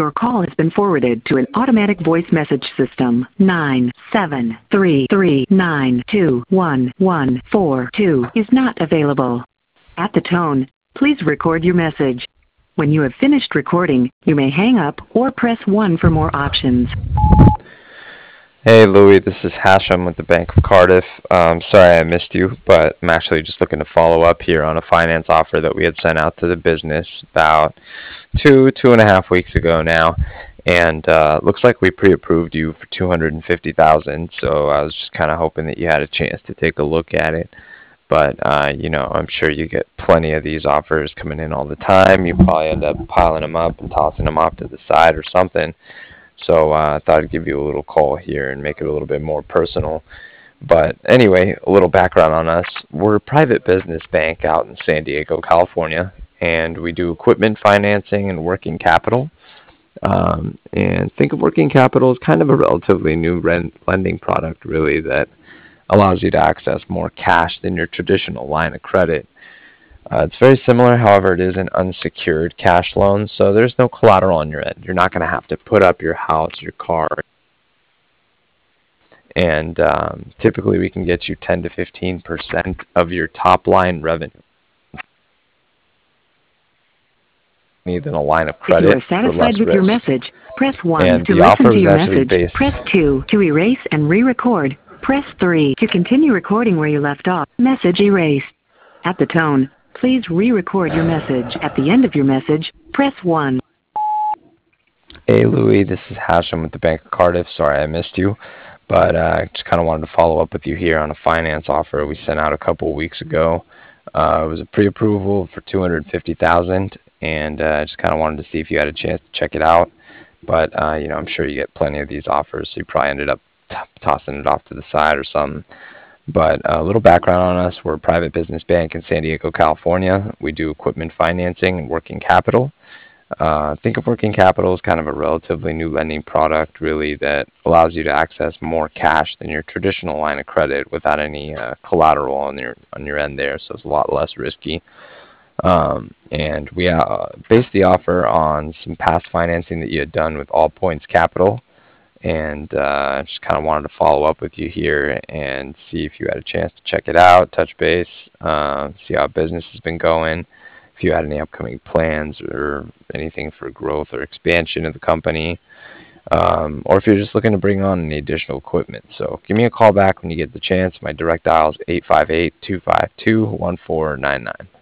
Your call has been forwarded to an automatic voice message system. 97339211142 is not available. At the tone, please record your message. When you have finished recording, you may hang up or press 1 for more options. Hey Louie, this is Hashem with the Bank of Cardiff. Sorry I missed you, but I'm actually just looking to follow up here on a finance offer that we had sent out to the business about two and a half weeks ago now, and looks like we pre-approved you for $250,000. So I was just kind of hoping that you had a chance to take a look at it. But I'm sure you get plenty of these offers coming in all the time. You probably end up piling them up and tossing them off to the side or something. So I thought I'd give you a little call here and make it a little bit more personal. But anyway, a little background on us. We're a private business bank out in San Diego, California, and we do equipment financing and working capital. And think of working capital as kind of a relatively new lending product, really, that allows you to access more cash than your traditional line of credit. It's very similar, however, it is an unsecured cash loan, so there's no collateral on your end. You're not going to have to put up your house, your car, and typically we can get you 10 to 15% of your top line revenue. Than a line of credit. If you are satisfied with your message, press 1 and to listen to your message. Press 2 to erase and re-record. Press 3 to continue recording where you left off. Message erased. At the tone, please re-record your message. At the end of your message, press 1. Hey Louie, this is Hashem with the Bank of Cardiff. Sorry I missed you, but I just kind of wanted to follow up with you here on a finance offer we sent out a couple of weeks ago. It was a pre-approval for $250,000, and I just kind of wanted to see if you had a chance to check it out. But I'm sure you get plenty of these offers, so you probably ended up tossing it off to the side or something. But a little background on us. We're a private business bank in San Diego, California. We do equipment financing and working capital. Think of working capital as kind of a relatively new lending product, really, that allows you to access more cash than your traditional line of credit without any collateral on your end there, so it's a lot less risky. And we based the offer on some past financing that you had done with All Points Capital, and just kind of wanted to follow up with you here and see if you had a chance to check it out, touch base, see how business has been going, if you had any upcoming plans or anything for growth or expansion of the company, or if you're just looking to bring on any additional equipment. So give me a call back when you get the chance. My direct dial is 858-252-1499.